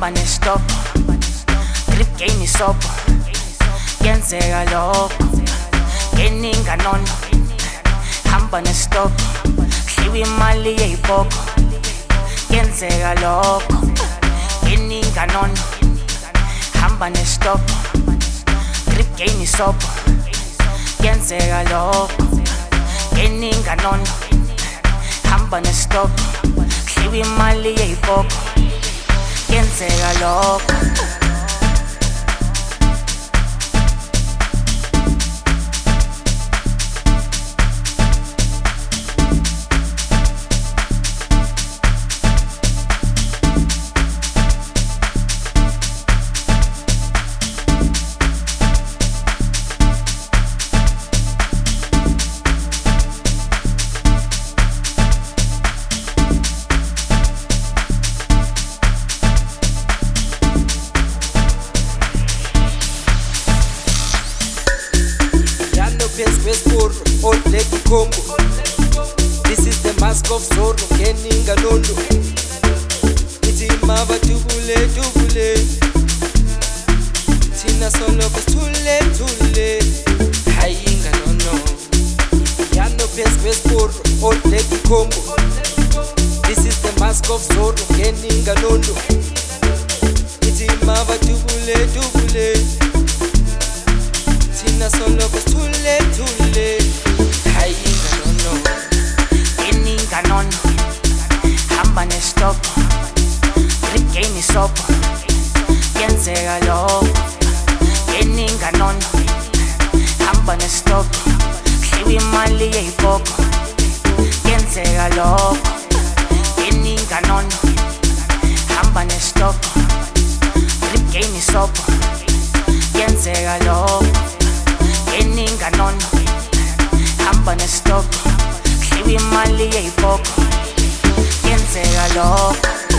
hamba nestop, grip game isobho, yenzeka lokho, geninga nono, hamba nestop, dliwa imali yeyibhoko, yenzeka lokho, geninga nono, hamba nestop, grip game isobho, yenzeka lokho, geninga nono, hamba nestop, dliwa imali yeyibhoko, yenzeka lokho. Old Lady Combo. This is the mask of Zorro, Geninga Nondo. Iti mava tubule, tubule. Tina solo cause tule. Hayinga no. Yano Pes Porro, Old Lady Combo. This is the mask of Zorro, Geninga Nondo. Iti mava tubule, tubule. Tina solo cause tule. Geninga nono, hamba nestop, grip game isobho, yenzeka lokho. Geninga nono, hamba nestop, dliwa imali yeyibhoko, yenzeka lokho. Geninga nono, hamba nestop, grip game isobho, yenzeka lokho. Geninga nono, hamba nestop, dliwa imali yeyibhoko, yenzeka lokho.